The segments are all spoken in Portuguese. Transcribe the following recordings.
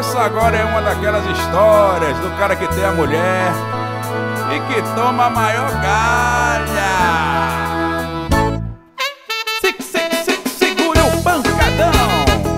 Essa agora é uma daquelas histórias do cara que tem a mulher e que toma a maior galha. Segura o pancadão.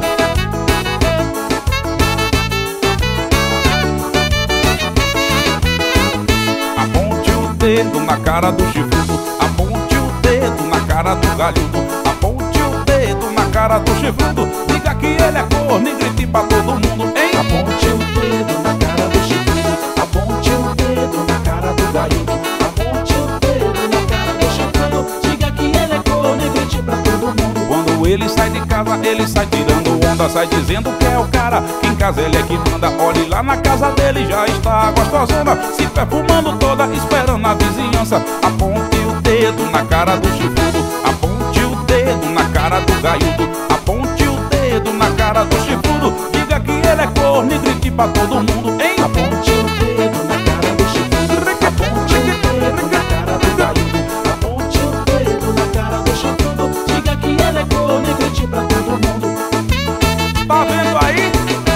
Aponte o dedo na cara do chifrudo, aponte o dedo na cara do galhudo, aponte o dedo na cara do chifrudo, diga que ele é corno e grite pra todo mundo, hein? Aponte o dedo na cara do chifrudo, aponte o dedo na cara do galhudo, aponte o dedo na cara do chifrudo, diga que ele é corno e grite pra todo mundo. Quando ele sai de casa, ele sai tirando onda, sai dizendo que é o cara, que em casa ele é que manda. Olhe lá na casa dele, já está gostosona, se perfumando toda, esperando a vizinhança. Aponte o dedo na cara do chifrudo, aponte o dedo na cara do galhudo, aponte o dedo na cara do chifrudo, diga que ele é corno e grite pra todo mundo, hein? Aponte o dedo na cara do chifrudo, aponte o dedo na cara do galhudo, aponte o dedo na cara do chifrudo, diga que ele é corno e grite pra todo mundo. Tá vendo aí?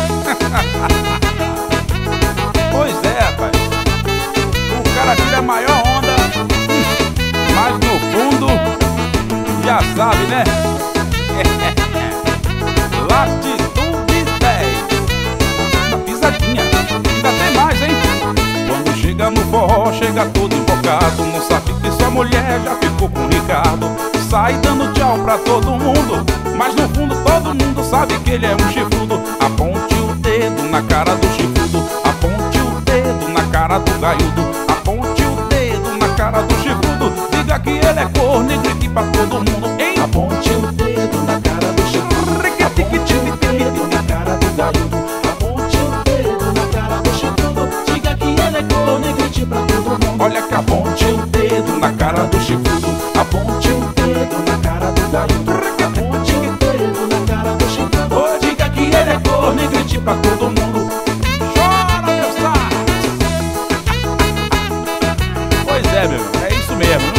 Pois é, rapaz. O cara tira a maior onda, mas no fundo já sabe, né? Latitude 10. Uma pisadinha, ainda tem mais, hein? Quando chega no forró, chega todo invocado, não sabe que sua mulher já ficou com o Ricardo. Sai dando tchau pra todo mundo, mas no fundo todo mundo sabe que ele é um chifrudo. Aponte o dedo na cara do chifrudo, aponte o dedo na cara do galhudo, aponte o dedo na cara do chifrudo, diga que ele é corno e grite pra todo mundo, hein? Aponte o dedo na cara do chifrudo, aponte o dedo na cara do galhudo, aponte o dedo na cara do chifrudo, diga que ele é corno e grite pra todo mundo. Olha que aponte o dedo na cara do chifrudo, aponte o dedo na cara do galhudo, aponte o dedo na cara do chifrudo, diga que ele é corno e grite pra todo mundo. Chora, meu saco! Pois é, meu, é isso mesmo.